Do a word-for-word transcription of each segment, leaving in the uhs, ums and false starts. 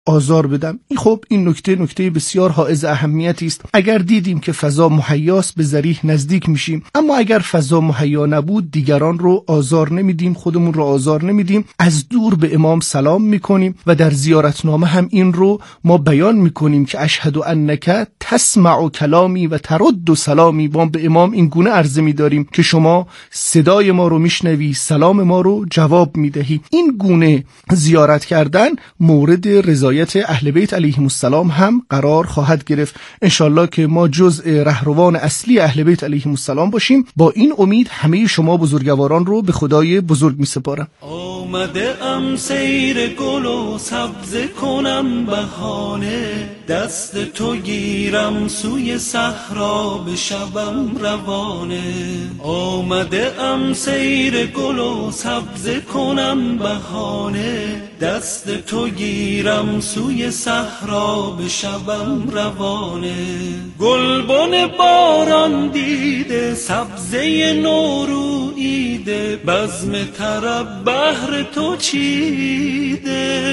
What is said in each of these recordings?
آزار بدم. این خب این نکته نکته بسیار حائز اهمیتی است. اگر دیدیم که فضا مهیاست به ذریح نزدیک میشیم، اما اگر فضا مهیا نبود دیگران رو آزار نمیدیم، خودمون رو آزار نمیدیم، از دور به امام سلام میکنیم و در زیارتنامه هم این رو ما بیان میکنیم که اشهد انک تسمع کلامی و ترد سلامی. ما به امام این گونه عرضه میداریم که شما صدای ما رو میشنوی، سلام ما رو جواب میدهی. این گونه زیارت کردن مورد رضایت اهل بیت علیهم السلام هم قرار خواهد گرفت. انشالله که ما جزء رهروان اصلی اهل بیت علیهم السلام باشیم. با این امید همه شما بزرگواران رو به خدای بزرگ میسپارم. آمده ام سیر گل و سبزه کنم بهانه، دست تو گیرم سوی صحرا بشوم روانه. آمده ام سیر گل و سبزه کنم بهانه، دست تو گیرم سوی صحرا بشوم روانه. گلبن باران دیده سبزه نوروییده، بزم طرب بهر تو چیده.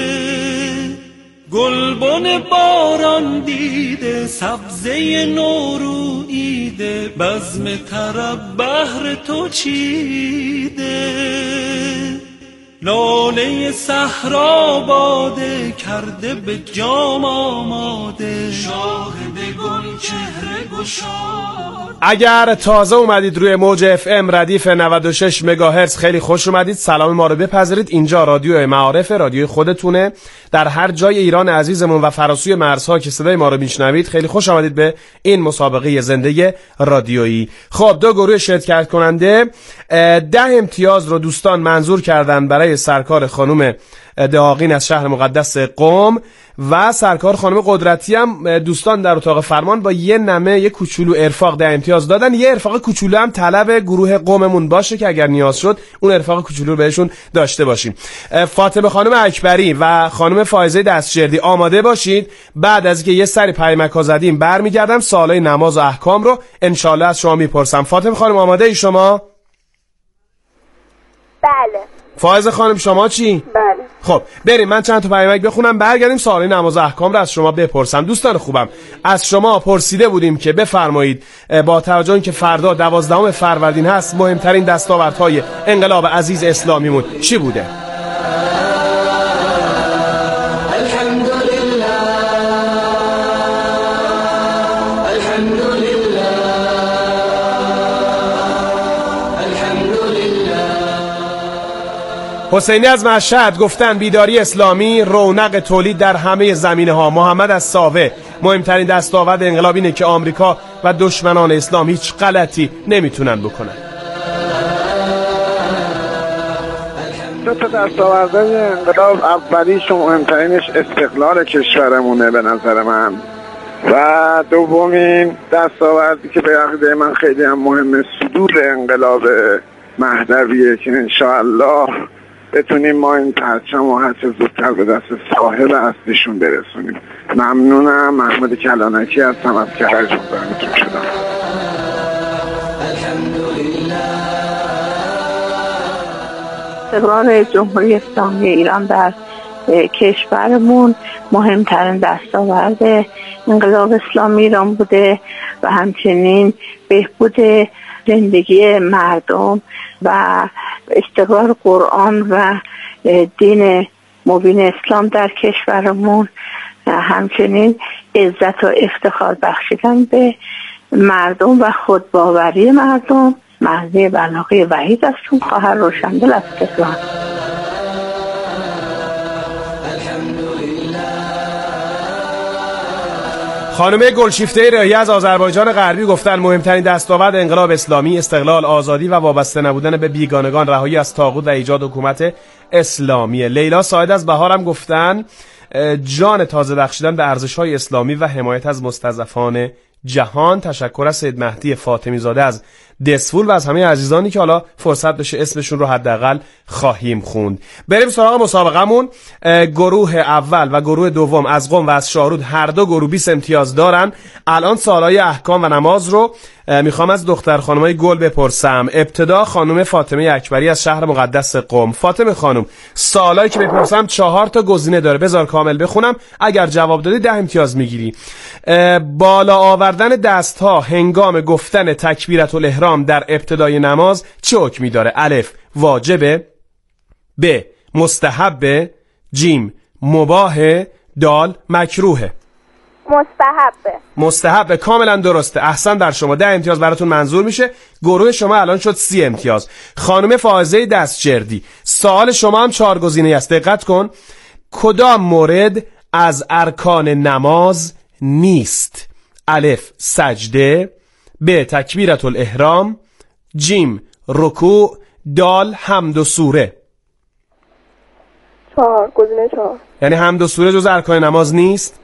گلبن باران دیده سبزه نوروییده، بزم طرب بهر تو چیده. لاله صحرا باده کرده به جام آماده، شاهد گل چهره گشاد. اگر تازه اومدید روی موج اف ام ردیف نود و شش مگاهرتز خیلی خوش اومدید. سلام ما رو بپذیرید. اینجا رادیو معارف، رادیوی خودتونه در هر جای ایران عزیزمون و فراسوی مرزها که صدای ما رو میشنوید. خیلی خوش آمدید به این مسابقه زنده رادیویی. خب دو گروه شرکت کننده ده امتیاز رو دوستان منظور کردن برای سرکار خانم دهاقین از شهر مقدس قم و سرکار خانم قدرتی هم دوستان در اتاق فرمان با یه نمه یه کوچولو ارفاق ده امتیاز دادن. یه ارفاق کوچولو هم طلب گروه قممون باشه که اگر نیاز شد اون ارفاق کوچولو رو بهشون داشته باشیم. فاطمه خانم اکبری و خانم فائزه دستجردی آماده باشید. بعد از اینکه یه سری پیامک زدیم برمیگردم سوالای نماز و احکام رو انشالله از شما میپرسم. فاطمه خانم آماده ای شما؟ بله. فائزه خانم شما چی؟ بله. خب بریم من چند تا پیامک بخونم برگردیم سوال نماز و احکام رو از شما بپرسم. دوستان خوبم از شما پرسیده بودیم که بفرمایید با توجه اینکه فردا دوازدهم فروردین هست مهمترین دستاوردهای انقلاب عزیز اسلامیمون چی بوده؟ حسینی از مشهد گفتن بیداری اسلامی، رونق تولید در همه زمینه ها. محمد از ساوه مهمترین دستاورد انقلاب اینه که آمریکا و دشمنان اسلام هیچ غلطی نمیتونن بکنن. دو تا دستاوردهای انقلاب اولیش و مهمترینش استقلال کشورمونه به نظر من، و دومین دستاوردی که به عقیده من خیلی هم مهمه صدور انقلاب مهدویه که انشاءالله بتونیم ما این پرچم و هر چه زودتر به دست صاحب اصلیشون برسونیم. ممنونم. محمد کلانکی هستم از کرج مزاحمتون شدم. استقرار جمهوری اسلامی ایران در کشورمون مهمترین دستاورد انقلاب اسلامی ایران بوده و همچنین بهبود زندگی مردم و استقرار قرآن و دین مبین اسلام در کشورمون، همچنین عزت و افتخار بخشیدن به مردم و خودباوری مردم. مهدی بلاغی وحید هستم، خواهر روشندل از تهران. خانم گلشیفته رایی از آذربایجان غربی گفتن مهمترین دستاورد انقلاب اسلامی استقلال، آزادی و وابسته نبودن به بیگانگان، رهایی از طاغوت و ایجاد حکومت اسلامی. لیلا ساید از بهارم گفتن جان تازه بخشیدن به ارزش‌های اسلامی و حمایت از مستضعفان جهان. تشکر از سید مهدی فاطمی زاده از دسفول و از همه عزیزانی که حالا فرصت بشه اسمشون رو حداقل خواهیم خوند. بریم سراغ مسابقمون. گروه اول و گروه دوم از قم و از شاهرود هر دو گروه بیست امتیاز دارن. الان سوالای احکام و نماز رو میخوام از دختر خانمای گل بپرسم. ابتدا خانم فاطمه اکبری از شهر مقدس قم. فاطمه خانم، سوالایی که بپرسم چهار تا گزینه داره، بذار کامل بخونم، اگر جواب دادی ده امتیاز میگیری. بالا آوردن دست ها هنگام گفتن تکبیرة الاحرام در ابتدای نماز چه حکمی داره؟ الف واجبه، ب مستحبه، جیم مباهه، دال مکروهه. مستحبه. مستحبه، کاملا درسته. احسن در شما، ده امتیاز براتون منظور میشه. گروه شما الان شد سی امتیاز. خانم فائزه دستجردی، سوال شما هم چهار گزینه است، دقت کن. کدام مورد از ارکان نماز نیست؟ الف سجده، ب تکبیرة الاحرام، جیم رکوع، دال حمد و سوره. چهار، گزینه چهار. یعنی حمد و سوره جز ارکان نماز نیست؟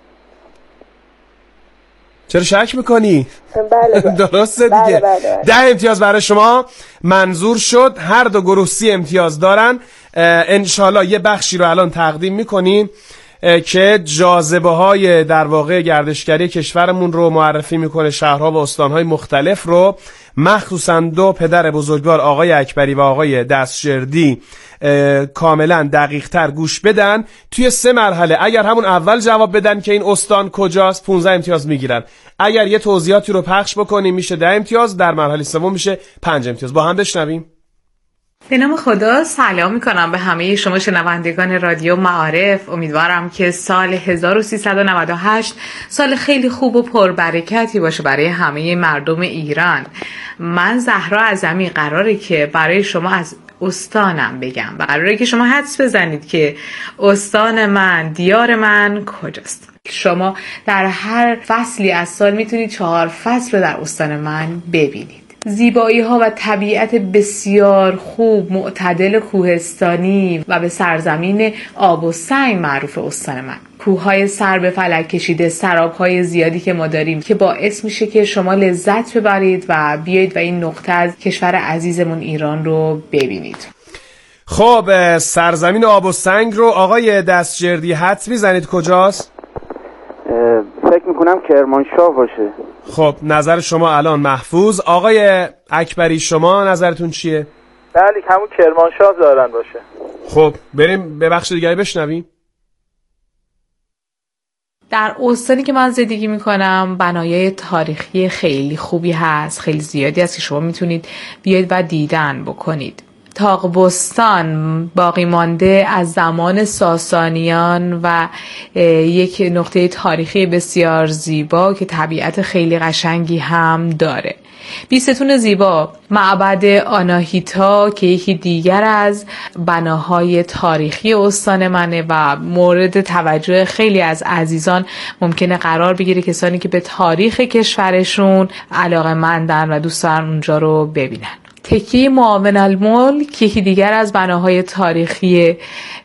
چرا شک میکنی؟ بله بله. درسته دیگه. بله بله بله. ده امتیاز برای شما منظور شد. هر دو گروه سی امتیاز دارن. انشالله یه بخشی رو الان تقدیم میکنیم که جاذبه های در واقع گردشگری کشورمون رو معرفی میکنه، شهرها و استانهای مختلف رو. مخصوصا دو پدر بزرگوار آقای اکبری و آقای دستجردی کاملا دقیق تر گوش بدن. توی سه مرحله اگر همون اول جواب بدن که این استان کجاست پونزده امتیاز میگیرن. اگر یه توضیحاتی رو پخش بکنیم میشه ده امتیاز. در مرحله سوم میشه پنج امتیاز. با هم بشنویم. به نام خدا سلام میکنم به همه شما شنوندگان رادیو معارف. امیدوارم که سال هزار و سیصد و نود و هشت سال خیلی خوب و پربرکتی باشه برای همه مردم ایران. من زهرا اعظمی قراره که برای شما از استانم بگم و قراره که شما حدس بزنید که استان من، دیار من کجاست. شما در هر فصلی از سال میتونید چهار فصل رو در استان من ببینید. زیبایی ها و طبیعت بسیار خوب، معتدل کوهستانی و به سرزمین آب و سنگ معروف استان من. کوههای سر به فلک کشیده، سرابهای زیادی که ما داریم که باعث میشه که شما لذت ببرید و بیایید و این نقطه از کشور عزیزمون ایران رو ببینید. خب سرزمین آب و سنگ رو آقای دستجردی حدس میزنید کجاست؟ فکر میکنم کرمانشاه باشه. خب نظر شما الان محفوظ. آقای اکبری شما نظرتون چیه؟ بله همون کرمانشاه دارن باشه. خب بریم به بخش دیگری بشنویم. در استانی که من زندگی میکنم بنایای تاریخی خیلی خوبی هست، خیلی زیادی هست که شما میتونید بیاید و دیدن بکنید. تاقبستان باقی مانده از زمان ساسانیان و یک نقطه تاریخی بسیار زیبا که طبیعت خیلی قشنگی هم داره. بیستون زیبا، معبد آناهیتا که یکی دیگر از بناهای تاریخی استان منه و مورد توجه خیلی از عزیزان ممکنه قرار بگیره، کسانی که به تاریخ کشورشون علاقه‌مندن و دوست دارن اونجا رو ببینن. تکیه معاون الملک یکی دیگر از بناهای تاریخی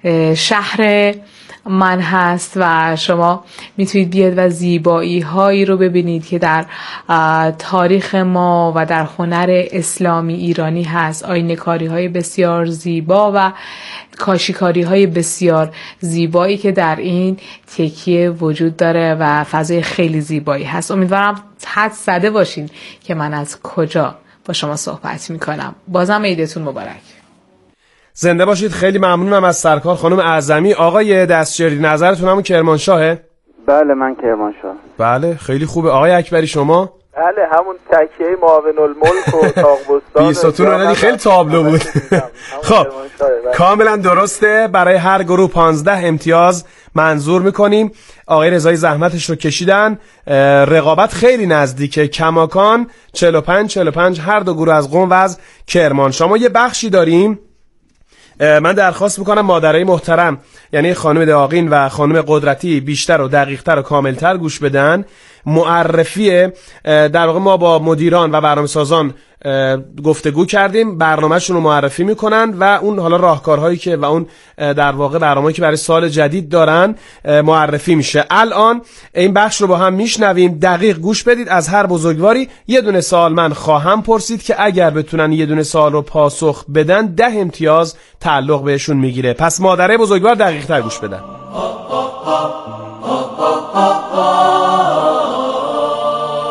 شهر من هست و شما میتونید بیاد و زیبایی هایی رو ببینید که در تاریخ ما و در هنر اسلامی ایرانی هست. آینه کاری های بسیار زیبا و کاشیکاری های بسیار زیبایی که در این تکیه وجود داره و فضای خیلی زیبایی هست. امیدوارم حدس زده باشین که من از کجا با شما صحبت میکنم. بازم عیدتون مبارک. زنده باشید. خیلی ممنونم از سرکار خانم اعظمی. آقای دستجردی نظرتون همون کرمانشاهه؟ بله من کرمانشاه. بله خیلی خوبه. آقای اکبری شما؟ بله همون تکیه معاون الملک و تاقبستان. بیستون رو خیلی تابلو بود. خب کاملا درسته. برای هر گروه پانزده امتیاز منظور میکنیم. آقای رضایی زحمتش رو کشیدن. رقابت خیلی نزدیکه، کماکان چهل و پنج چهل و پنج هر دو گروه از قم و از کرمانشاه. ما یه بخشی داریم. من درخواست میکنم مادرای محترم یعنی خانم داغین و خانم قدرتی بیشتر و دقیقتر و کاملتر گوش بدن. معرفی در واقع ما با مدیران و برنامه سازان گفتگو کردیم، برنامه‌شون رو معرفی میکنن و اون حالا راهکارهایی که و اون در واقع برنامه‌ای که برای سال جدید دارن معرفی میشه. الان این بخش رو با هم میشنویم. دقیق گوش بدید. از هر بزرگواری یه دونه سوال من خواهم پرسید که اگر بتونن یه دونه سوال رو پاسخ بدن ده امتیاز تعلق بهشون میگیره. پس مادرای بزرگوار دقیق تر گوش بدن.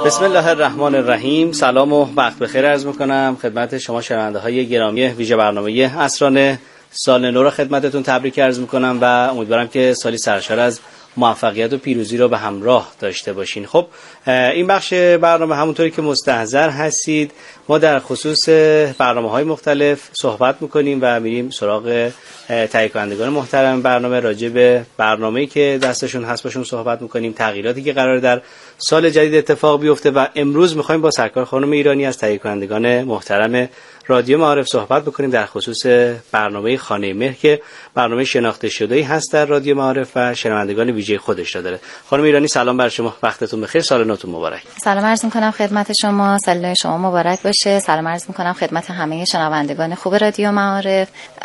بسم الله الرحمن الرحیم. سلام و وقت بخیر عرض میکنم خدمت شما شنونده های گرامی ویژه برنامه عصرانه. سال نو را خدمتتون تبریک عرض میکنم و امیدوارم که سالی سرشار از موفقیت و پیروزی رو به همراه داشته باشین. خب این بخش برنامه همونطوری که مستحضر هستید ما در خصوص برنامه‌های مختلف صحبت میکنیم و میریم سراغ تهیه کنندگان محترم برنامه، راجع به برنامه‌ای که دستشون هست باشون صحبت میکنیم، تغییراتی که قراره در سال جدید اتفاق بیفته و امروز میخوایم با سرکار خانم ایرانی از تهیه کنندگان محترم رادیو معارف صحبت بکنیم در خصوص برنامه خانه مهر که برنامه شناخته شده‌ای هست در رادیو معارف و شنوندگان ویژه خودش را داره. خانم ایرانی سلام بر شما، وقتتون بخیر، سال نوتون مبارک. سلام عرض می‌کنم خدمت شما، سال نو شما مبارک باشه. سلام عرض می‌کنم خدمت همه شنوندگان خوب رادیو معارف.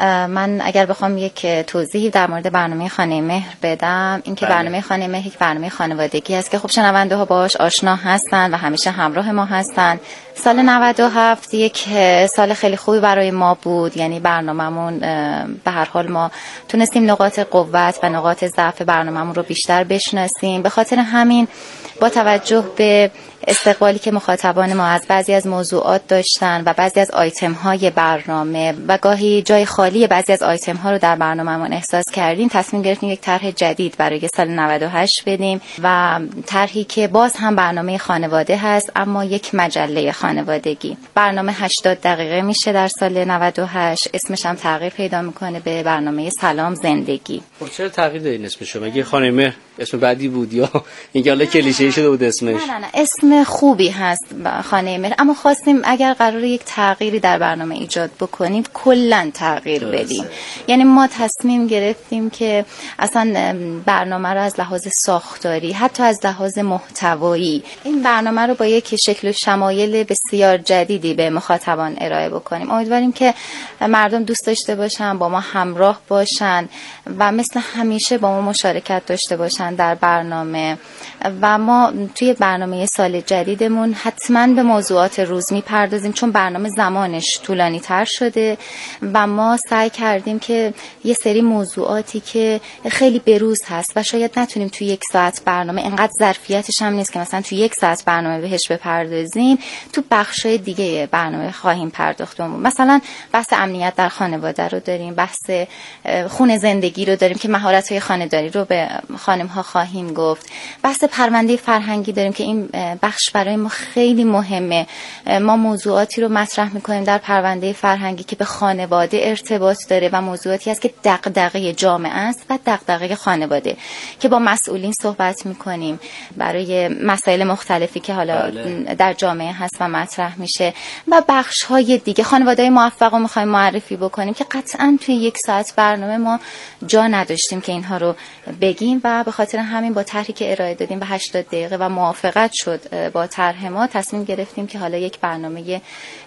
من اگر بخوام یک توضیحی در مورد برنامه خانه مهر بدم، اینکه برنامه خانه مهر یک برنامه خانوادگی است که خب شنونده‌ها باهاش آشنا هستن و همیشه همراه ما هستن. سال نود و هفت یک سال خیلی خوبی برای ما بود، یعنی برنامه‌مون به هر حال ما تونستیم نقاط قوت و نقاط ضعف برنامه‌مون رو بیشتر بشناسیم. به خاطر همین با توجه به استقبالی که مخاطبان ما از بعضی از موضوعات داشتن و بعضی از آیتم های برنامه و گاهی جای خالی بعضی از آیتم ها رو در برنامه‌مون احساس کردیم، تصمیم گرفتیم یک طرح جدید برای سال نود و هشت بدیم و طرحی که باز هم برنامه خانواده هست اما یک مجله خانوادگی. برنامه هشتاد دقیقه میشه در سال نود و هشت، اسمش هم تغییر پیدا میکنه به برنامه سلام زندگی. خب چرا تغییر دادین اسمشو؟ مگه خانه مهر اسم بعدی بود یا اینکه حالا کلیشه‌ای شده بود اسمش؟ نه نه نه اسم خوبی هست خانه مهر، اما خواستیم اگر قراره یک تغییری در برنامه ایجاد بکنیم کلا تغییر بدیم. یعنی ما تصمیم گرفتیم که اصلا برنامه رو از لحاظ ساختاری حتی از لحاظ محتوایی این برنامه رو با یک شکل و شمایل بسیار جدیدی به مخاطبان ارائه بکنیم. امیدواریم که مردم دوست داشته باشن، با ما همراه باشن و مثل همیشه با ما مشارکت داشته باشن در برنامه. و ما توی برنامه سال جدیدمون حتما به موضوعات روز میپردازیم چون برنامه زمانش طولانی تر شده و ما سعی کردیم که یه سری موضوعاتی که خیلی بروز هست و شاید نتونیم توی یک ساعت برنامه، انقدر ظرفیتش هم نیست که مثلا توی یک ساعت برنامه بهش بپردازیم، تو بخشای دیگه برنامه خواهیم پرداخت. مثلا بحث امنیت در خانواده رو داریم، بحث خونه زندگی رو داریم که مهارت‌های خانه‌داری رو به خانم‌ها خواهیم گفت، بحث پرونده فرهنگی داریم که این بخش برای ما خیلی مهمه. ما موضوعاتی رو مطرح می‌کنیم در پرونده فرهنگی که به خانواده ارتباط داره و موضوعاتی هست که دغدغه جامعه است و دغدغه خانواده که با مسئولین صحبت می‌کنیم برای مسائل مختلفی که حالا بله. در جامعه هست و مطرح میشه و بخش‌های دیگه خانواده‌های موفق رو می‌خوایم معرفی بکنیم که قطعاً توی یک ساعت برنامه ما جا نداشتیم که اینها رو بگیم و به خاطر همین با طرحی که ارائه دادیم به هشتاد دقیقه و موافقت شد با طرح ما، تصمیم گرفتیم که حالا یک برنامه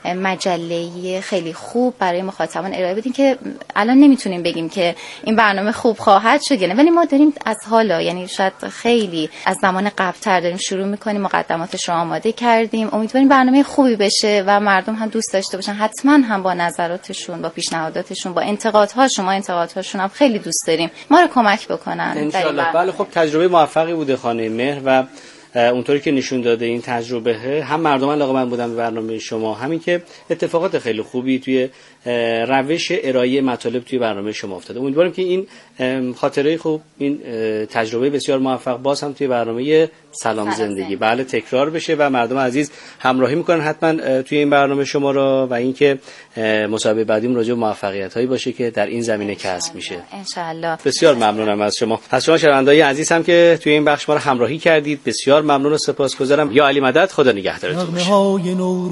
مجله‌ای خیلی خوب برای مخاطبان ارائه بدیم که الان نمیتونیم بگیم که این برنامه خوب خواهد شد یعنی، ولی ما داریم از حالا، یعنی شاید خیلی از زمان قبل‌تر داریم شروع می‌کنیم، مقدماتش رو آماده کردیم. امیدواریم برنامه خوبی بشه و مردم هم دوست داشته باشن. حتما هم با نظراتشون، با پیشنهاداتشون، با انتقادهاشون، ما انتقادهاشون هم خیلی دوست داریم ما رو کمک بکنن ان شاء الله. بله خب تجربه موفقی بوده خانه مهر و اونطوری که نشون داده این تجربه هم مردم علاقه‌مند بودن به برنامه شما، همین که اتفاقات خیلی خوبی توی روش ارائه مطالب توی برنامه شما افتاده. امیدوارم که این خاطره خوب، این تجربه بسیار موفق باز هم توی برنامه سلام زندگی بله تکرار بشه و مردم عزیز همراهی میکنن حتما توی این برنامه شما را و اینکه مصاحبه بعدیم راجع به موفقیت‌هایی باشه که در این زمینه کسب میشه ان شاء الله. بسیار ممنونم از شما، از شما شنونده‌های عزیز هم که توی این بخش ما رو همراهی کردید. بسیار ممنون و سپاسگزارم. یا علی مدد، خدا نگهدارتون باشه. نغمه‌های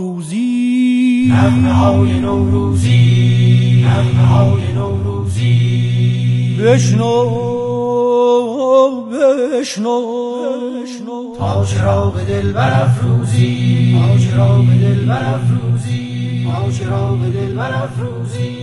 نوروزی، نغمه‌های نوروزی، نغمه‌های نوروزی، بشنو بشنو تا چرا به دل برافروزی، تا چرا به دل برافروزی، تا چرا به دل برافروزی،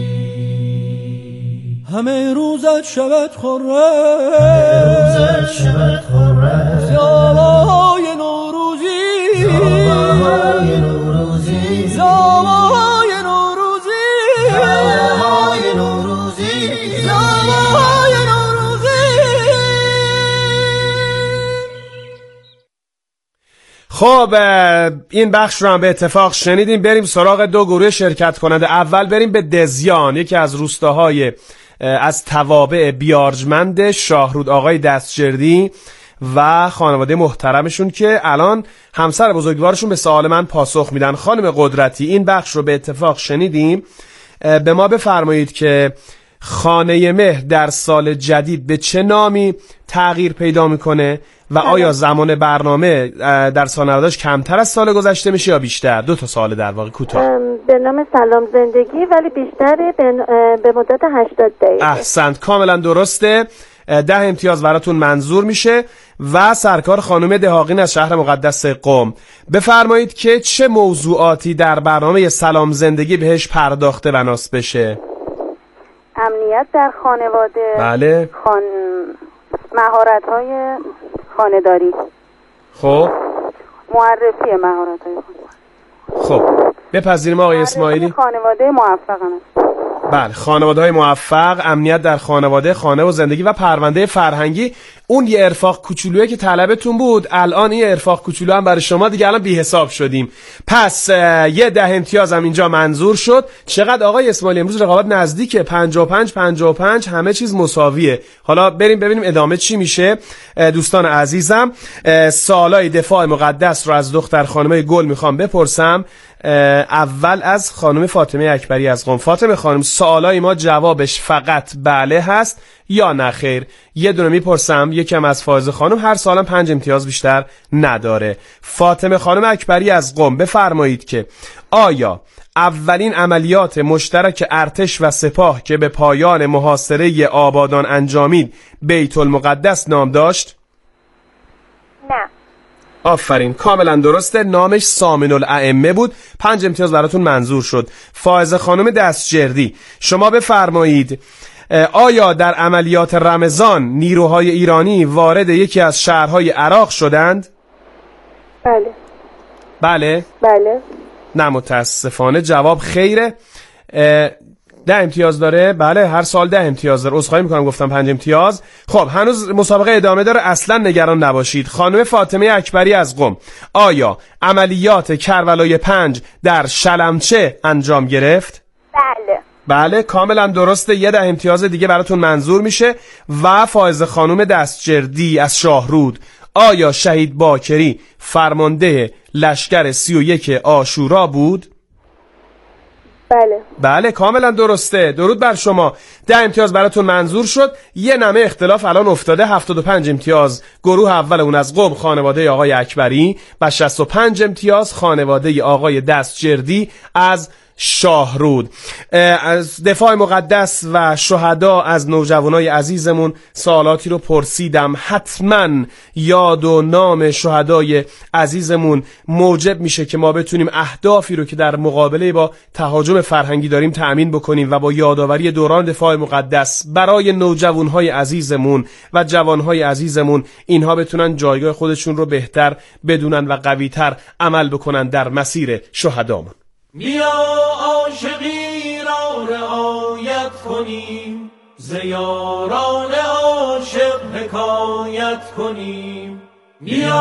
همه روزت شود خرم، همه روزت شود خرم، زیبای نوروزی، زیبای نوروزی، زیبای نوروزی، زیبای نوروزی، زیبای نوروزی. خب این بخش رو هم به اتفاق شنیدیم. بریم سراغ دو گروه شرکت کننده. اول بریم به دزیان، یکی از روستاهای از توابع بیارجمند شاهرود، آقای دستجردی و خانواده محترمشون که الان همسر بزرگوارشون به سوال من پاسخ میدن. خانم قدرتی، این بخش رو به اتفاق شنیدیم. به ما بفرمایید که خانه مهر در سال جدید به چه نامی تغییر پیدا میکنه و آیا زمان برنامه در سال نودش کمتر از سال گذشته میشه یا بیشتر؟ دو تا سال در واقع کوتاه. به نام سلام زندگی، ولی بیشتر به مدت هشتاد دقیقه. احسنت، کاملا درسته. ده امتیاز براتون منظور میشه. و سرکار خانم دهاقین از شهر مقدس قم، بفرمایید که چه موضوعاتی در برنامه سلام زندگی بهش پرداخته و نصب بشه؟ امنیت در خانواده. بله. خان... مهارت‌های خانه‌داری. خب معرفی مهارت‌های خانواده. خب بپذیریم آقای اسماعیلی. خانواده موفق است. بله، خانواده‌های موفق، امنیت در خانواده، خانه و زندگی و پرونده فرهنگی. اون یه ارفاق کوچولویی که طلبتون بود، الان این ارفاق کوچولو هم برای شما دیگه الان بی حساب شدیم. پس یه ده امتیاز هم اینجا منظور شد. چقدر آقای اسماعیلی امروز رقابت نزدیکه، پنجاه و پنج پنجاه و پنج، همه چیز مساویه. حالا بریم ببینیم ادامه چی میشه. دوستان عزیزم، سوالای دفاع مقدس رو از دختر خانم گل میخوام بپرسم. اول از خانم فاطمه اکبری از قم. فاطمه خانم، سوالای ما جوابش فقط بله هست یا نه خیر؟ یه دونه میپرسم، یکم از فائزه خانم، هر سالم پنج امتیاز بیشتر نداره. فاطمه خانم اکبری از قم، بفرمایید که آیا اولین عملیات مشترک ارتش و سپاه که به پایان محاصره آبادان انجامید بیت المقدس نام داشت؟ نه. آفرین، کاملا درسته. نامش سامن الائمه بود. پنج امتیاز براتون منظور شد. فائزه خانم دستجردی، شما بفرمایید آیا در عملیات رمضان نیروهای ایرانی وارد یکی از شهرهای عراق شدند؟ بله. بله؟ بله. نه متاسفانه جواب خیره. ده امتیاز داره. بله، هر سال ده امتیاز داره. عذرخواهی میکنم گفتم پنج امتیاز. خب هنوز مسابقه ادامه داره، اصلا نگران نباشید. خانم فاطمه اکبری از قم، آیا عملیات کربلای پنج در شلمچه انجام گرفت؟ بله. بله، کاملا درسته. یه ده امتیاز دیگه براتون منظور میشه. و فائزه خانم دستجردی از شاهرود، آیا شهید باکری فرمانده لشکر سی و یک عاشورا بود؟ بله. بله، کاملا درسته. درود بر شما. ده امتیاز براتون منظور شد. یه نمه اختلاف الان افتاده. هفتاد و پنج امتیاز گروه اول اون از قم، خانواده آقای اکبری، و شصت و پنج امتیاز خانواده آقای دستجردی از شاهرود. از دفاع مقدس و شهدا از نوجوانای عزیزمون سوالاتی رو پرسیدم. حتما یاد و نام شهدای عزیزمون موجب میشه که ما بتونیم اهدافی رو که در مقابله با تهاجم فرهنگی داریم تأمین بکنیم و با یادآوری دوران دفاع مقدس برای نوجوانهای عزیزمون و جوانهای عزیزمون، اینها بتونن جایگاه خودشون رو بهتر بدونن و قویتر عمل بکنن در مسیر شهدامون. بیا عاشقی را رعایت کنیم، ز یاران عاشق حکایت کنیم. بیا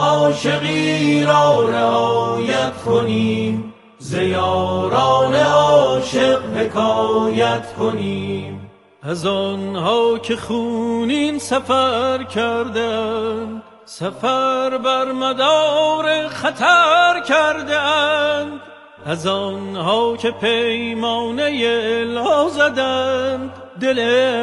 عاشقی را رعایت کنیم، ز یاران عاشق حکایت کنیم. از آنها که خونین سفر کردند، سفر بر مدار خطر کردند. از آنها که پیمانه لا زدند، دل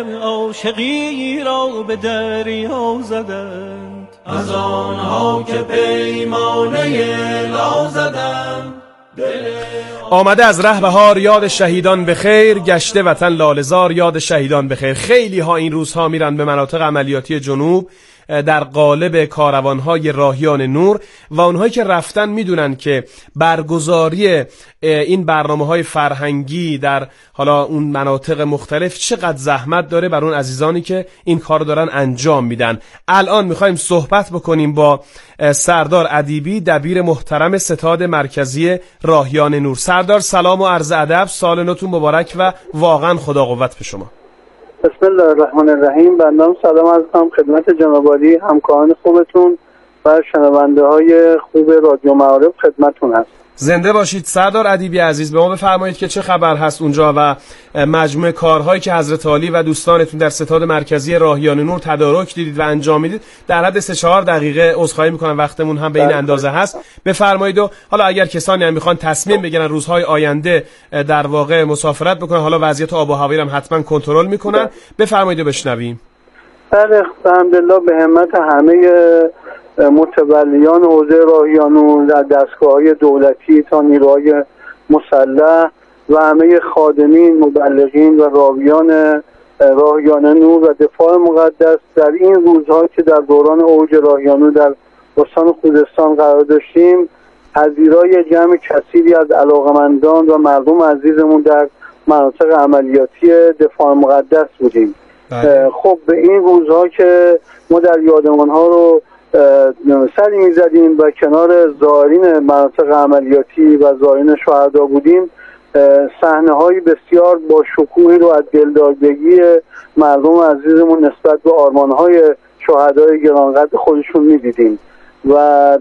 عاشقی را به دریا زدند. از آنها که پیمانه لا زدند، دل آمده از ره بهار یاد شهیدان بخیر، گشته وطن لاله‌زار یاد شهیدان بخیر. خیلی ها این روزها میرن به مناطق عملیاتی جنوب در قالب کاروانهای راهیان نور و اونهایی که رفتن میدونن که برگزاری این برنامه‌های فرهنگی در حالا اون مناطق مختلف چقدر زحمت داره بر اون عزیزانی که این کار دارن انجام میدن. الان میخوایم صحبت بکنیم با سردار ادیبی، دبیر محترم ستاد مرکزی راهیان نور. سردار سلام و عرض ادب، سال نوتون مبارک و واقعا خدا قوت به شما. بسم الله الرحمن الرحیم. بندم سلام عرض کنم خدمت جناب عالی، همکاران خوبتون و و شنونده های خوب رادیو معارف خدمتتون هست. زنده باشید سردار ادیبی عزیز. به ما بفرمایید که چه خبر هست اونجا و مجموعه کارهایی که حضرت عالی و دوستانتون در ستاد مرکزی راهیان نور تدارک دیدید و انجام میدید. در حد سه چهار دقیقه عذرخواهی میکنم وقتمون هم به این اندازه هست. بفرمایید و حالا اگر کسانی هم میخوان تصمیم بگیرن روزهای آینده در واقع مسافرت بکنن، حالا وضعیت آب و هوایی هم حتما کنترل میکنن، بفرمایید و بشنویم. بله الحمدلله به همت همه متولیان حوزه راهیان نور در دستگاه‌های دولتی تا نیروهای مسلح و همه خادمین، مبلغین و راویان راهیان نور و دفاع مقدس در این روزها که در دوران اوج راهیان نور در استان خوزستان قرار داشتیم، پذیرای جمع کثیری از علاقمندان و مردم عزیزمون در مناطق عملیاتی دفاع مقدس بودیم. خب به این روزها که ما در یادمان‌ها رو سری می‌زدیم و کنار زائرین مناطق عملیاتی و زائرین شهدا بودیم، صحنه‌های بسیار با شکوهی رو از دلدادگی مردم عزیزمون نسبت به آرمان‌های شهدای گرانقدر خودشون می‌دیدیم و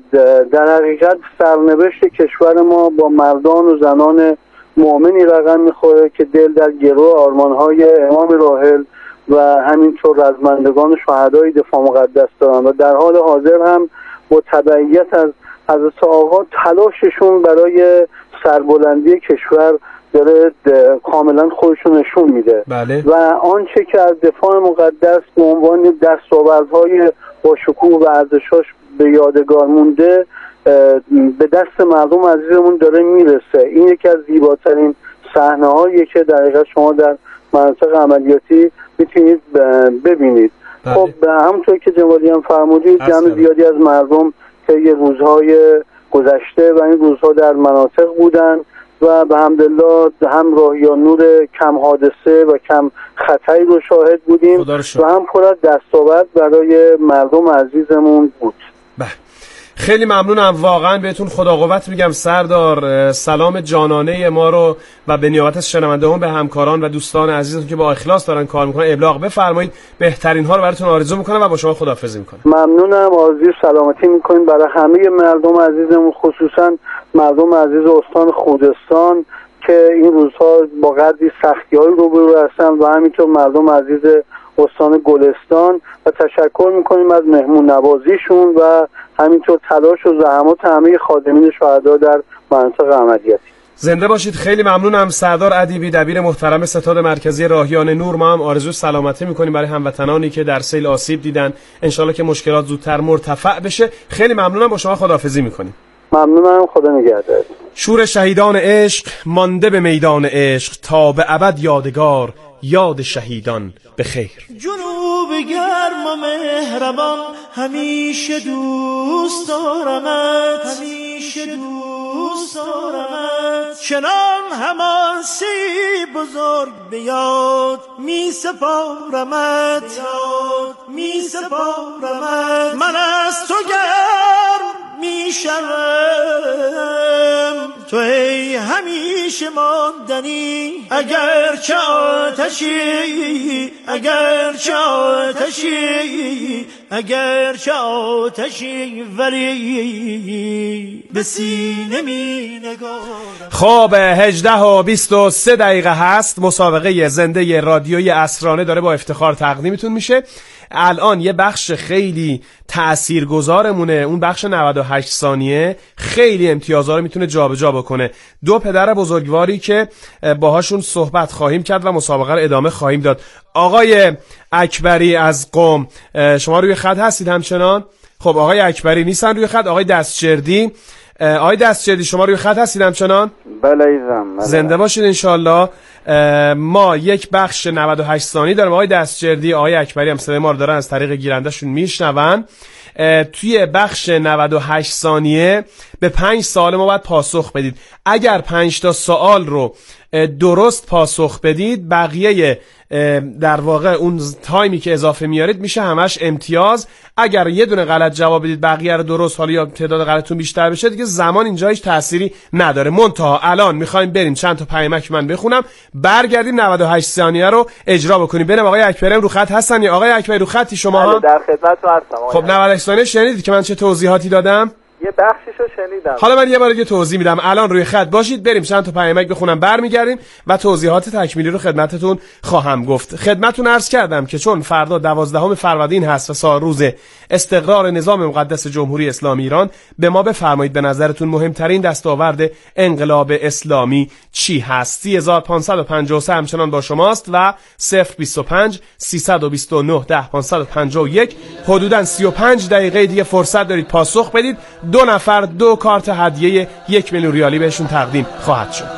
در حقیقت سرنوشت کشور ما با مردان و زنان مؤمنی رقم می‌خوره که دل در گرو آرمان‌های امام راحل و همینطور رزمندگان شهدای دفاع مقدس دارن و در حال حاضر هم با تبعیت از حضرت آقا تلاششون برای سربلندی کشور داره کاملا خودشون نشون میده. بله. و آنچه که از دفاع مقدس به عنوان دستاوردهای با شکوه و ارزشاش به یادگار مونده به دست مردم عزیزمون داره میرسه. این یکی از زیباترین صحنه هایی که در حقیقت شما در مناطق عملیاتی میتونید ببینید. بله. خب همونطور که جنابعالی هم فرمودید جمع زیادی از مردم طی روزهای گذشته و این روزها در مناطق بودن و به حمدالله هم راهیان نور کم حادثه و کم خطری رو شاهد بودیم و هم پر از دستاورد برای مردم عزیزمون بود. بله. خیلی ممنونم واقعا، بهتون خدا قوت میگم سردار. سلام جانانه ما رو و به نیابت از شنونده‌ها به همکاران و دوستان عزیزتون که با اخلاص دارن کار میکنن ابلاغ بفرمایید. بهترین ها رو براتون آرزو میکنم و با شما خداحافظی میکنم. ممنونم. آرزوی سلامتی میکنیم برای همه مردم عزیزمون، خصوصا مردم عزیز استان خوزستان که این روزها با قدری سختی‌های روبرو هستن و همینطور مردم عزیز استان گلستان و تشکر میکنیم از مهمون نوازیشون و همینطور تلاش و زحمات همه خادمین شهدا در مناطق عملیاتی. زنده باشید. خیلی ممنونم سردار ادیبی دبیر محترم ستاد مرکزی راهیان نور. ما هم آرزوی سلامتی میکنیم برای هموطنانی که در سیل آسیب دیدن، انشالله که مشکلات زودتر مرتفع بشه. خیلی ممنونم، با شما خداحافظی میکنیم. ممنونم، خدا نگهدار. شور شهیدان عشق مانده به میدان عشق، تا به ابد یادگار یاد شهیدان به خیر. جنوب گرم و مهربان همیشه دوست دارمت، همیشه دوست دارمت. چنان همان سی بزرگ به یاد می سپارمت، یاد می سپارمت. من از تو گرم می شوم، تو ای همیشه ماندنی. اگر چه آتشی، اگر چه آتشی، اگر چه آتشی، ولی به سینه می نگارم. خب هجده و بیست و سه دقیقه هست. مسابقه زنده رادیوی اسرانه داره با افتخار تقدیمتون میشه. الان یه بخش خیلی تاثیرگذارمونه، اون بخش نود و هشت ثانیه خیلی امتیازها رو میتونه جابجا بکنه. دو پدر بزرگواری که باهاشون صحبت خواهیم کرد و مسابقه رو ادامه خواهیم داد. آقای اکبری از قم، شما روی خط هستید همچنان؟ خب آقای اکبری نیستن روی خط. آقای دستجردی، آقای دستجردی شما روی خط هستید همچنان؟ بله ایزم. زنده باشید انشالله. ما یک بخش نود و هشت ثانیه داریم. آقای دستجردی، آقای اکبری هم صدای ما رو دارن از طریق گیرندهشون میشنون. توی بخش نود و هشت ثانیه به پنج سوال ما باید پاسخ بدید. اگر پنج تا سوال رو درست پاسخ بدید بقیه در واقع اون تایمی که اضافه میارید میشه همش امتیاز. اگر یه دونه غلط جواب بدید بقیه رو درست، حالا یا تعداد غلطتون بیشتر بشه دیگه زمان اینجا هیچ تأثیری نداره. منتها الان میخوایم بریم چند تا پیامک من بخونم، برگردیم نود و هشت ثانیه رو اجرا بکنیم. ببینم آقای اکبری رو خط هستن یا آقای اکبری رو خطی شما هم؟ در خدمتتون هستم. خب نود و هشت ثانیه شنیدید که من چه توضیحاتی دادم؟ یه بخشیشو شنیدم. حالا من یه بار دیگه توضیح میدم. الان روی خط باشید، بریم چند تا پیامک بخونم برمیگردیم و توضیحات تکمیلی رو خدمتتون خواهم گفت. خدمتتون عرض کردم که چون فردا دوازدهم فروردین هست و سال روز استقرار نظام مقدس جمهوری اسلامی ایران، به ما بفرمایید به نظرتون مهمترین دستاورد انقلاب اسلامی چی هست؟ سی هزار و پانصد و پنجاه و سه همچنان با شماست و صفر بیست و پنج سیصد و بیست و نه ده پانصد و پنجاه و یک. حدوداً سی و پنج دقیقه دیگه فرصت دارید پاسخ بدید. دو نفر دو کارت هدیه یک میلیون ریالی بهشون تقدیم خواهد شد.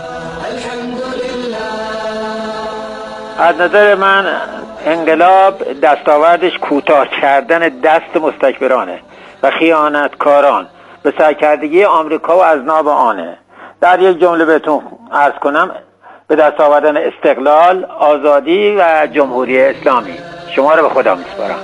از نظر من انقلاب دستاوردش کوتاه کردن دست مستکبرانه و خیانتکاران به سرکردگی آمریکا و اذناب آنه. در یک جمله بهتون عرض کنم، به دست آوردن استقلال، آزادی و جمهوری اسلامی. شما رو به خدا میسپارم.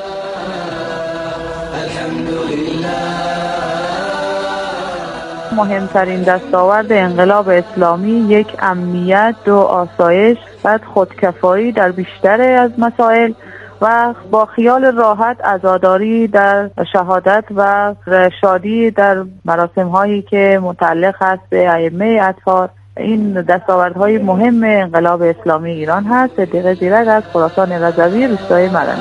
مهمترین دستاورد انقلاب اسلامی یک، امنیت، دو، آسایش، بعد خودکفایی در بیشتر از مسائل و با خیال راحت عزاداری در شهادت و شادی در مراسم هایی که متعلق هست به ائمه اطهار. این دستاوردهای مهم انقلاب اسلامی ایران هست. صدیقه زیرک از خراسان رضوی، روستای مرنی.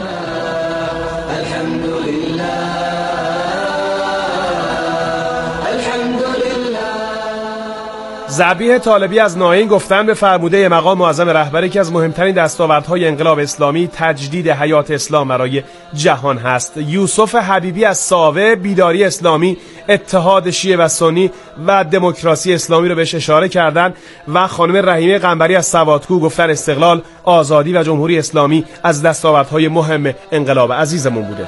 ذبیح طالبی از ناین گفتن به فرموده مقام معظم رهبری که از مهمترین دستاوردهای انقلاب اسلامی تجدید حیات اسلام برای جهان هست. یوسف حبیبی از ساوه بیداری اسلامی، اتحاد شیعه و سنی و دموکراسی اسلامی رو بهش اشاره کردن و خانم رحیمه قنبری از سوادکو گفتن استقلال، آزادی و جمهوری اسلامی از دستاوردهای مهم انقلاب عزیزمون بوده.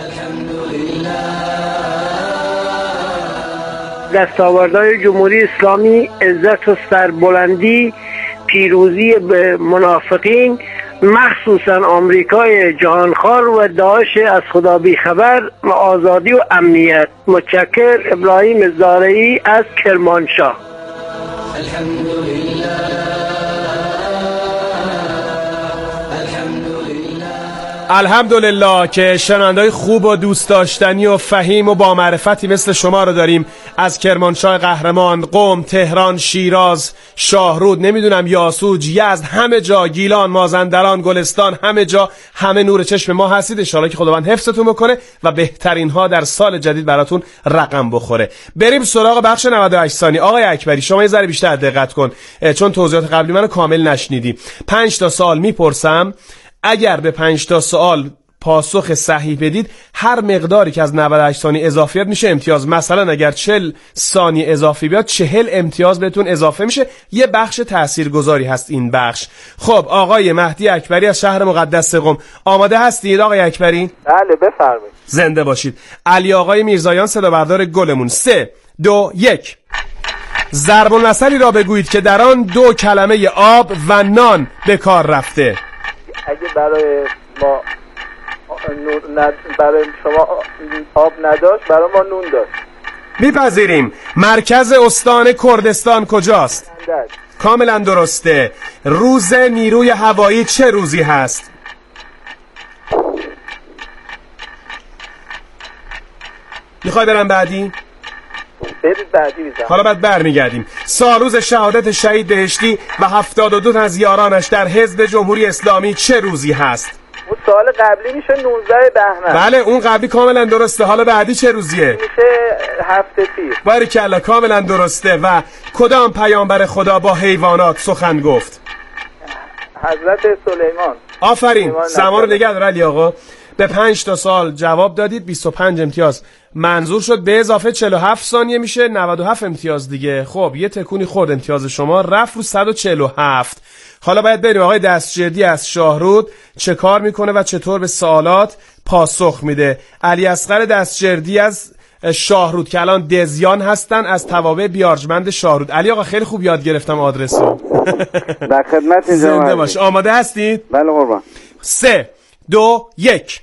دستاوردهای جمهوری اسلامی عزت و سربلندی، پیروزی به منافقین، مخصوصا آمریکای جهانخوار و داعش از خدا بیخبر، و آزادی و امنیت. متشکر. ابراهیم زارعی از کرمانشاه. الحمدلله که شنونده‌های خوب و دوست داشتنی و فهیم و با معرفتی مثل شما رو داریم از کرمانشاه قهرمان، قم، تهران، شیراز، شاهرود، نمیدونم یاسوج، یزد، همه جا، گیلان، مازندران، گلستان، همه جا همه نور چشم ما هستید. ان شاءالله که خداوند حفظتون بکنه و بهترین ها در سال جدید براتون رقم بخوره. بریم سراغ بخش نود و هشت ثانیه. آقای اکبری شما یه ذره بیشتر دقت کن چون توضیحات قبلی منو کامل نشنیدی. پنج تا سوال میپرسم، اگر به پنج تا سوال پاسخ صحیح بدید هر مقداری که از نود و هشت ثانیه اضافیات میشه امتیاز. مثلا اگر چهل ثانیه اضافی بیاد چهل امتیاز بهتون اضافه میشه. یه بخش تاثیرگذاری هست این بخش. خب آقای مهدی اکبری از شهر مقدس قم آماده هستید؟ آقای اکبری بله بفرمایید. زنده باشید. علی آقای میرزایان صدا بردار گلمون. سه دو یک. ضرب المثلی را بگویید که در آن دو کلمه آب و نان به کار رفته. اگه برای ما برای شما آب نداشت برای ما نون داشت. میپذیریم. مرکز استان کردستان کجاست؟ داشت. کاملا درسته. روز نیروی هوایی چه روزی هست؟ میخوای برم بعدی؟ برید بعدی بیزم. حالا بعد برمیگردیم. سالروز شهادت شهید بهشتی و هفتاد و دو از یارانش در حزب جمهوری اسلامی چه روزی هست؟ اون سال قبلی میشه نوزده بهمن. بله اون قبلی کاملا درسته. حالا بعدی چه روزیه؟ میشه هفته تیر. باریکلا کاملا درسته. و کدام پیامبر خدا با حیوانات سخن گفت؟ حضرت سلیمان. آفرین. زمان رو نگه دار علی آقا. به پنج تا سال جواب دادید، بیست و پنج امتیاز منظور شد، به اضافه چهل و هفت ثانیه میشه نود و هفت امتیاز دیگه. خب یه تکونی خورد امتیاز شما رفت رو صد و چهل و هفت. حالا باید بریم آقای دستجردی از شاهرود چه کار میکنه و چطور به سوالات پاسخ میده. علی اصغر دستجردی از شاهرود که الان دزیان هستن، از توابع بیارجمند شاهرود. علی آقا خیلی خوب یاد گرفتم آدرس رو. در خدمت اینجا زنده باش. آماده هستید؟ بله قربان. سه دو یک.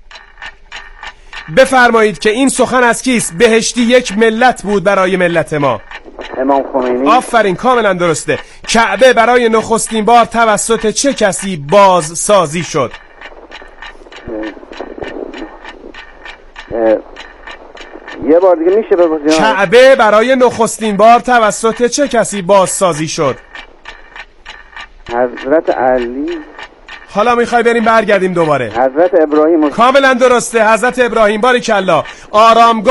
بفرمایید که این سخن از کیست؟ بهشتی یک ملت بود برای ملت ما. امام خمینی. آفرین، کاملا درسته. کعبه برای نخستین بار توسط چه کسی بازسازی شد؟ یه بار دیگه میشه بگوید؟ کعبه برای نخستین بار توسط چه کسی بازسازی شد؟ حضرت علی. حالا میخوای بریم برگردیم دوباره؟ حضرت ابراهیم. کاملا درسته، حضرت ابراهیم. باریکالله. آرامگاه